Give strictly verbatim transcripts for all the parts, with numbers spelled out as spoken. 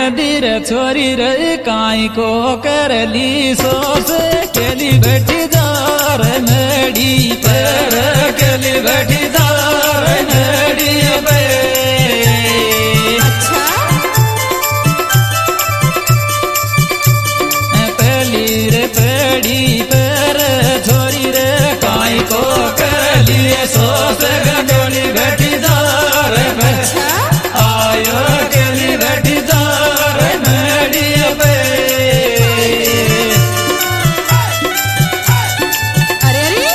धीरे धीरे छोरी रे काई को करली सोस केली बैठी दार मेड़ी पर केली बैठी दार मेड़ी पे अच्छा पहली रे पेड़ी पर छोरी रे काई को करली सोस गंडोली बैठी दार पे आयो केली बैठी दार मेड़ी पे अरे अरे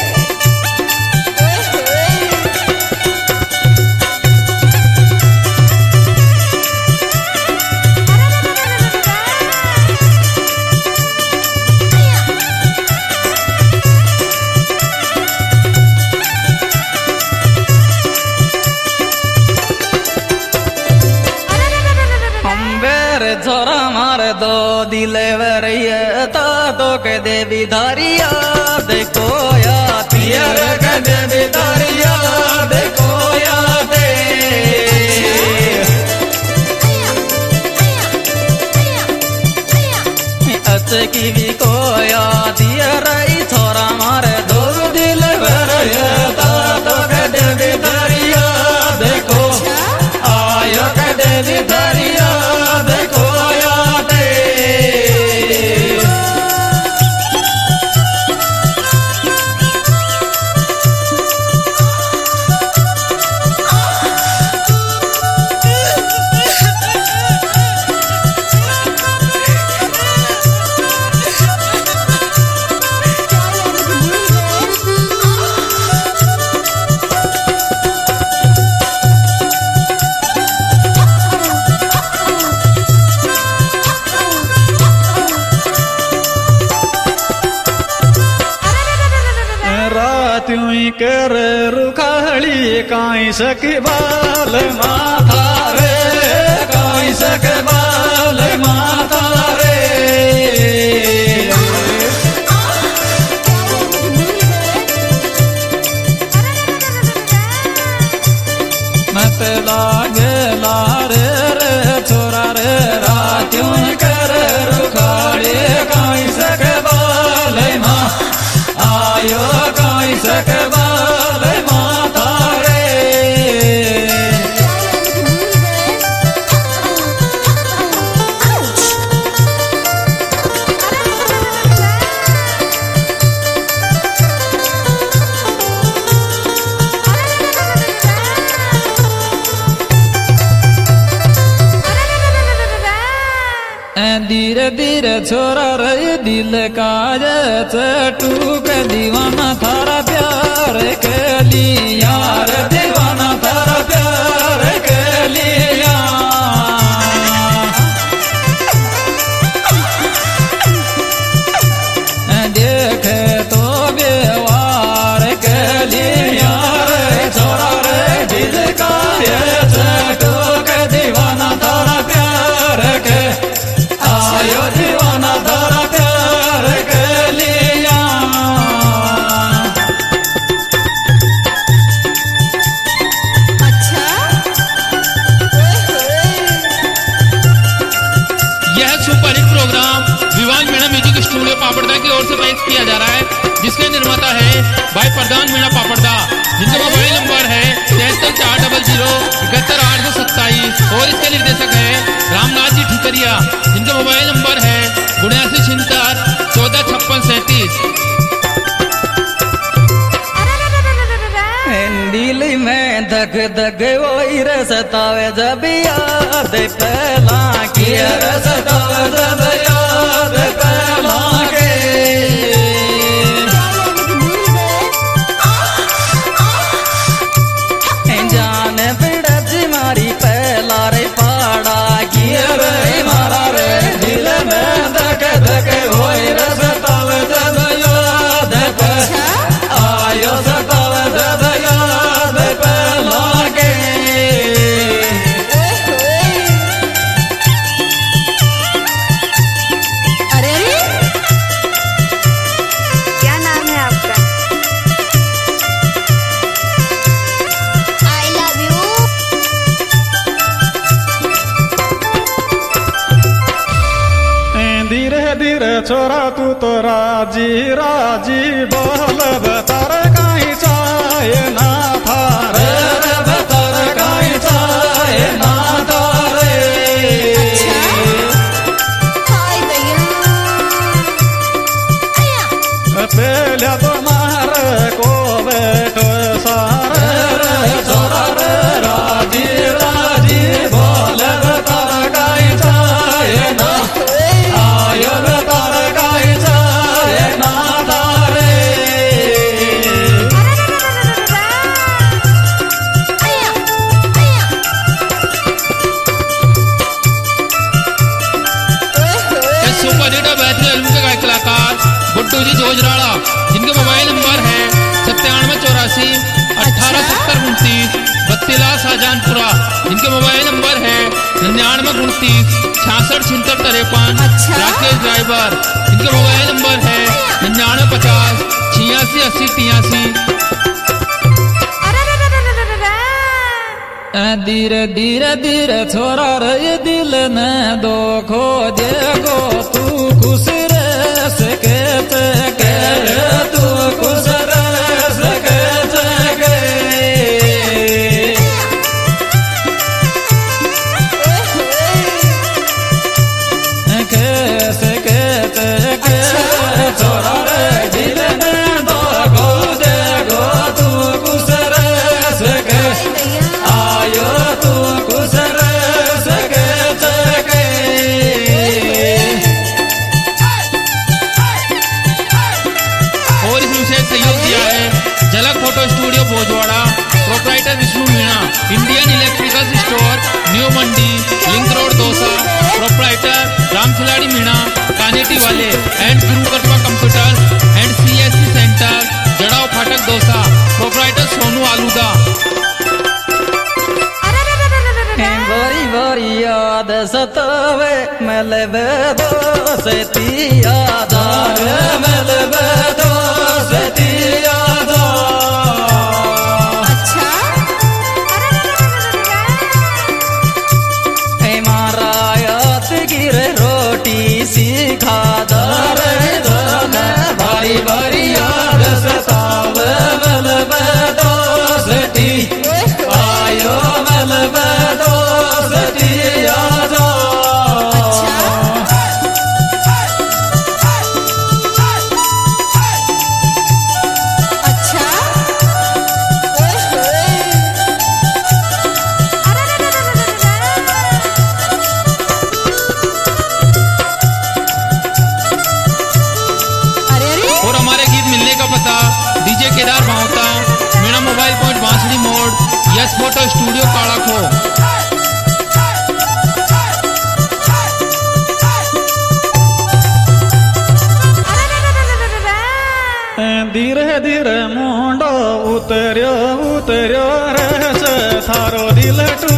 छोरा मार दो दिले वरियता तो के देवी धारिया देखो या पियर के देवी धारिया देखो या दे अच्छे की भी को या दिया रही छोरा मार दो दिले वरियता तो के देवी धारिया देखो आयो के देवी धारिया देखो या दे रात्यों कर रुखाली काई सके बाल माथा रे काई सके बाल माथा रे मत लागे लारे रे छोरा रे रात्यों कर रुखाली काई सके बाल माँ आयो काई सके बाल माथा रे धीरे धीरे छोरा रे दिल का टूक दीवाना थारा प्यार के लिया रे दीवाना थारा प्यार के लिया देखे तो व्यवहार के लिया रे छोरा रे दिल का टूक दीवाना थारा प्यार के आयो दीवाना थारा प्यार के लिया अच्छा यह superhit program Vivan Meena music studio Papadda की ओर से पेश किया जा रहा है, जिसके निर्माता है भाई प्रधान मीणा पापड़दा, जिनका मोबाइल नंबर है तिहत्तर चार डबल जीरो इकहत्तर आठ सौ सत्ताईस और इसके निर्देशक है रामनाथ जी ठिकरिया, जिनका मोबाइल नंबर है उन्यासी छिहत्तर चौदह छप्पन सैंतीस। दिल में धक धक वही रे सतावे जब याद पहला की रे सतावे जब याद पहला के जान बिड़ज मारी पहला रे पाड़ा की रे मारा रे दिल में धक धक वही रे सतावे जब याद पहला आयो सतावे जब याद पहला के छोरा तू तो राजी राजी बोल बतर कहीं चाहे ना थारे रे बतर कहीं चाहे ना थारे पहले तो मार को बैठो सारे रे छोरा रे राजी राजी बोल बतर कहीं चाहे ना आयो बतर कहीं चाहे ना थारे सुपर हिट बेहतरीन फिल्म के गायक कलाकार गुड्डू जी जोजराड़ा, जिनके मोबाइल नंबर है सत्तानवे चौरासी अठारह सत्तर उनतीस, बत्तीला शाहजहानपुरा, जिनके मोबाइल नंबर है निन्यानवे उनतीस छियासठ छिहत्तर तिरपन, राकेश ड्राइवर, जिनके मोबाइल नंबर है निन्यानवे पचास छियासी अस्सी तिरासी। धीरे धीरे धीरे छोरा रे दिल में दो खो देगो तू खुश रह सके के तू खुश रह सके छोरा रे दिल में दो खो देगो तू खुश रह सके आयो तू खुश रह सके सके और इस विषय सहयोग दिया है Jhalak photo studio Bhojwara, proprietor Vishnu Meena, Indian electrical store new Mandi link road Dosa, proprietor Ram Khiladi Meena, Kaneti वाले and Guru Kripa computer and CSC centre Jadav Phatak Dosa, proprietor Sonu आलूदा। बड़ी बड़ी याद सतावे मिले दो से याद मिले दो से याद मारायात गिरे रोटी सीखा दर भारी भारी याद सतावे मिले दो से आयो मिले दो DJ Kedar Mawta, Meena mobile point Bansdi Mod, yes photo studio काला खो। धीरे धीरे मुंडो उतर्यो उतर्यो रे थारो दिल टू